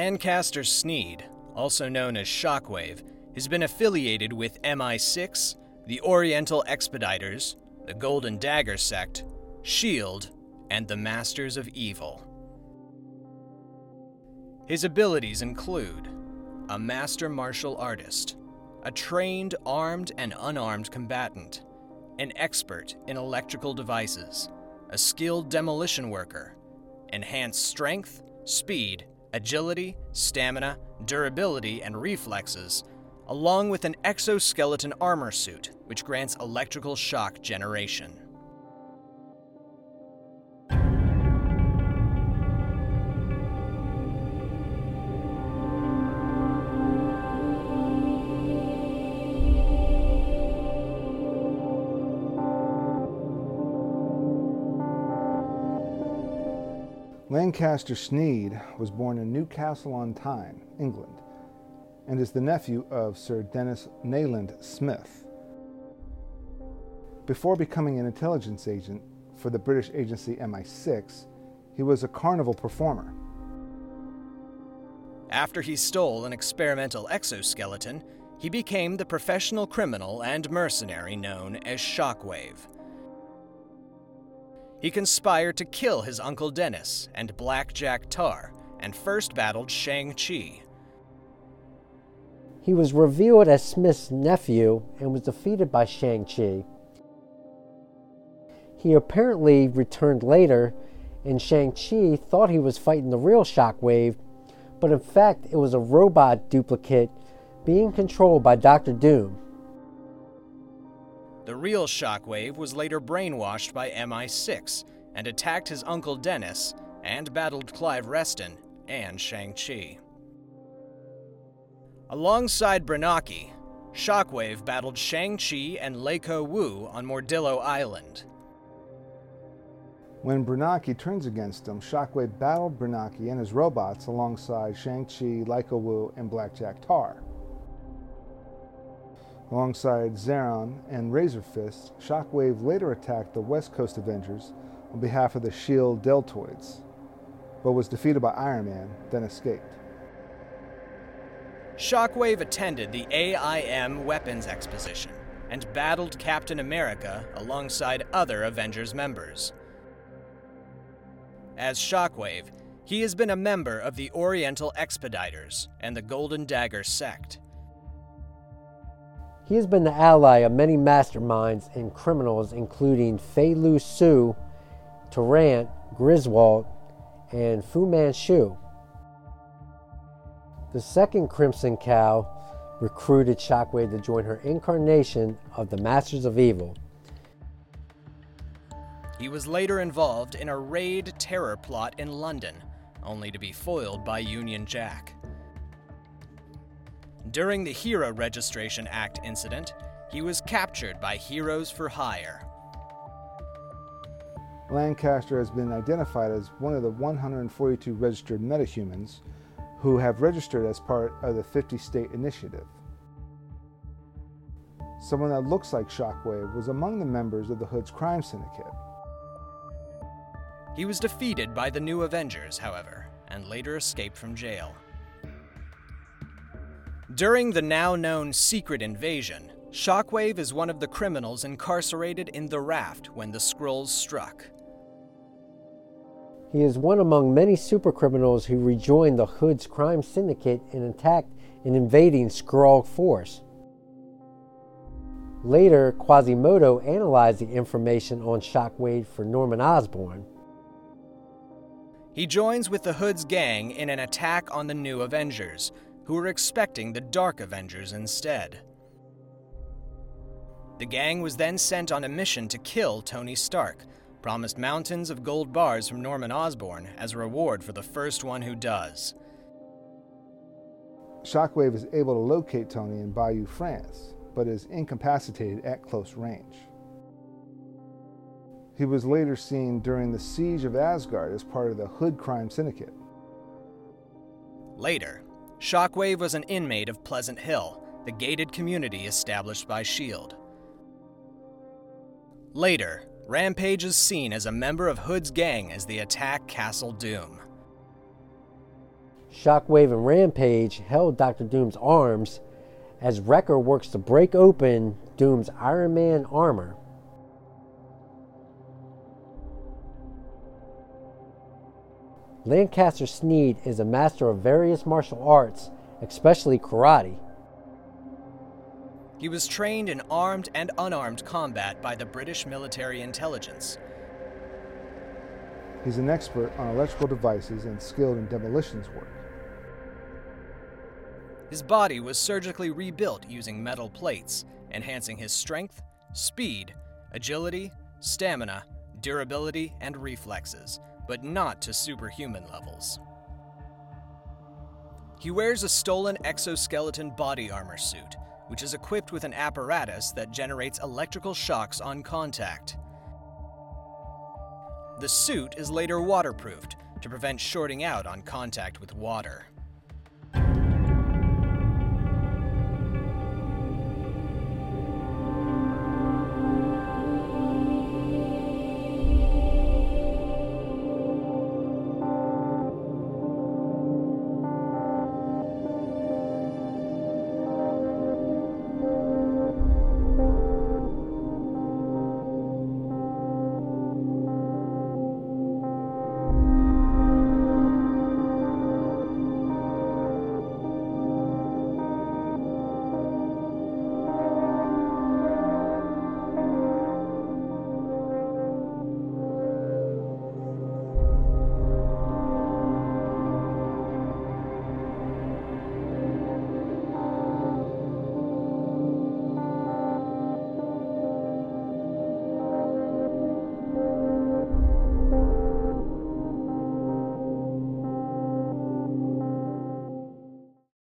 Lancaster Sneed, also known as Shockwave, has been affiliated with MI6, the Oriental Expeditors, the Golden Dagger Sect, S.H.I.E.L.D., and the Masters of Evil. His abilities include a master martial artist, a trained armed and unarmed combatant, an expert in electrical devices, a skilled demolition worker, enhanced strength, speed, agility, stamina, durability, and reflexes, along with an exoskeleton armor suit which grants electrical shock generation. Lancaster Sneed was born in Newcastle-on-Tyne, England, and is the nephew of Sir Dennis Nayland Smith. Before becoming an intelligence agent for the British agency MI6, he was a carnival performer. After he stole an experimental exoskeleton, he became the professional criminal and mercenary known as Shockwave. He conspired to kill his Uncle Dennis and Blackjack Tar, and first battled Shang-Chi. He was revealed as Smith's nephew and was defeated by Shang-Chi. He apparently returned later, and Shang-Chi thought he was fighting the real Shockwave, but in fact it was a robot duplicate being controlled by Dr. Doom. The real Shockwave was later brainwashed by MI6 and attacked his Uncle Dennis and battled Clive Reston and Shang-Chi. Alongside Branaki, Shockwave battled Shang-Chi and Leiko Wu on Mordillo Island. When Branaki turns against him, Shockwave battled Branaki and his robots alongside Shang-Chi, Leiko Wu, and Blackjack Tar. Alongside Zeron and Razor Fist, Shockwave later attacked the West Coast Avengers on behalf of the S.H.I.E.L.D. Deltoids, but was defeated by Iron Man, then escaped. Shockwave attended the AIM Weapons Exposition and battled Captain America alongside other Avengers members. As Shockwave, he has been a member of the Oriental Expeditors and the Golden Dagger Sect. He has been the ally of many masterminds and criminals including Fei Lu Su, Tarrant, Griswold, and Fu Manchu. The second Crimson Cow recruited Shockwave to join her incarnation of the Masters of Evil. He was later involved in a raid terror plot in London, only to be foiled by Union Jack. During the Hero Registration Act incident, he was captured by Heroes for Hire. Lancaster has been identified as one of the 142 registered metahumans who have registered as part of the 50-state initiative. Someone that looks like Shockwave was among the members of the Hood's crime syndicate. He was defeated by the New Avengers, however, and later escaped from jail. During the now-known Secret Invasion, Shockwave is one of the criminals incarcerated in the raft when the Skrulls struck. He is one among many supercriminals who rejoined the Hood's crime syndicate and attacked an invading Skrull force. Later, Quasimodo analyzed the information on Shockwave for Norman Osborn. He joins with the Hood's gang in an attack on the New Avengers, who were expecting the Dark Avengers instead. The gang was then sent on a mission to kill Tony Stark, promised mountains of gold bars from Norman Osborn as a reward for the first one who does. Shockwave is able to locate Tony in Bayeux, France, but is incapacitated at close range. He was later seen during the Siege of Asgard as part of the Hood crime syndicate. Later, Shockwave was an inmate of Pleasant Hill, the gated community established by S.H.I.E.L.D. Later, Rampage is seen as a member of Hood's gang as they attack Castle Doom. Shockwave and Rampage held Dr. Doom's arms as Wrecker works to break open Doom's Iron Man armor. Lancaster Sneed is a master of various martial arts, especially karate. He was trained in armed and unarmed combat by the British military intelligence. He's an expert on electrical devices and skilled in demolitions work. His body was surgically rebuilt using metal plates, enhancing his strength, speed, agility, stamina, durability, and reflexes, but not to superhuman levels. He wears a stolen exoskeleton body armor suit, which is equipped with an apparatus that generates electrical shocks on contact. The suit is later waterproofed to prevent shorting out on contact with water.